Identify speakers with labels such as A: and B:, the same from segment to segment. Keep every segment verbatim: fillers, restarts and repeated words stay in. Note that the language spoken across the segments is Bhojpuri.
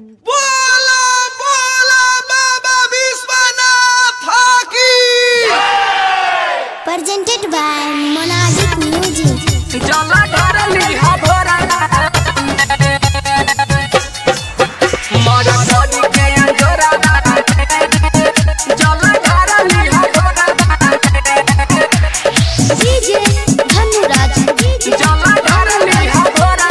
A: बोला बोला बाबा विश्वनाथ की
B: presented by Monadic Music.
C: जला धरली हो भोरा मरा कोडी के अंजोरा जला धरली हो भोरा
B: डीजे धनुराज
C: जला धरली हो भोरा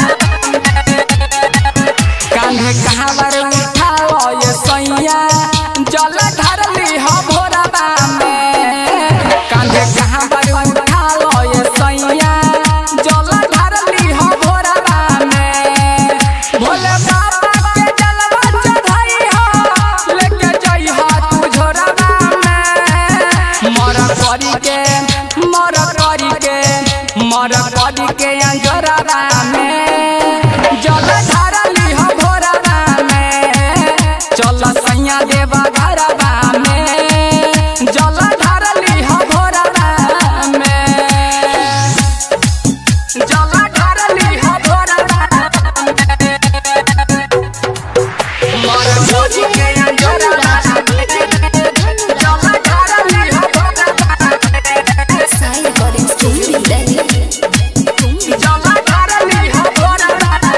C: कान्हे कहावर उठाओ ये सैया जला धरली हो भोरा में कान्हे कहावर उठाओ ये सैया जला धरली हो भोरा में भोले बाबा के जलवा चढ़ाई हो लेके जाई हो तू झोरा में मर करी के मर करी के मर करी के अंजोरा में जल धरली हो भोरा में चल सैया देवा घरवा में जल धरली हो भोरा में जल धरली हो भोरा मर करी के अंजोरा जल धरली हो भोरा
B: साई रिकॉर्डिंग स्टूडियो दिल्ली।
C: जला धरली हो भोरा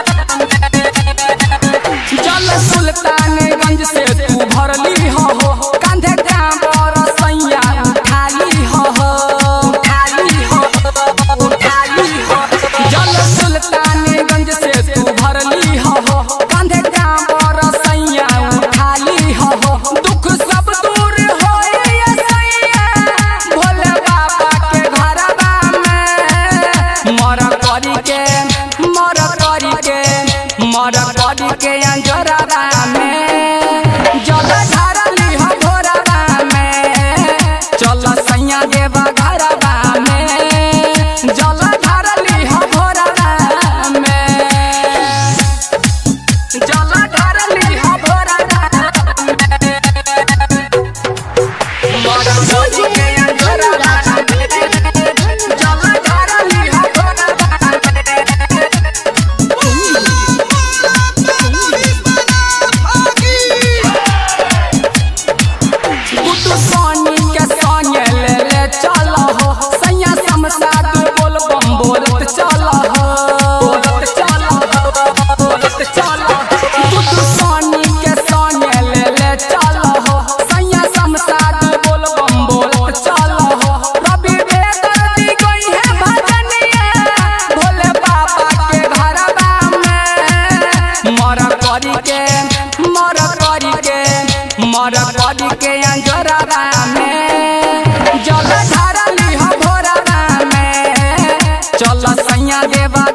C: जल सुल्तानगंज से तू भरली हो कांधे कांवर सैया उठाली हो उठाली हो उठाली हो जल सुल्तानगंज से तू भरली हो कांधे कांवर सैया उठाली हो दुख सब दूर होए ये सैया भोले बाबा के घरवा में मर करी के मर करी के मर करी के अंजोरा में जल धरली हो भोरा में चल सैया देवा घरवा में जल धरली हो भोरा में जल धरली हो भोरा मर करी के अंजोरा जल धरली हो भोरा गुड्डू सोनी के संगे ले ले चल हो सैया समसाद बोल बम बोलत चल हो बोलत चल हो बोलत चल गुड्डू सोनी के संगे ले ले चल हो सैया समसाद बोल बम बोलत चल हो रवि बेदर्दी गई है भजनिया भोले बाबा के घरवा में मर करी के मर करी के मर करी के अंजोरा में जल धरली हो भोरा में चल सैया देवा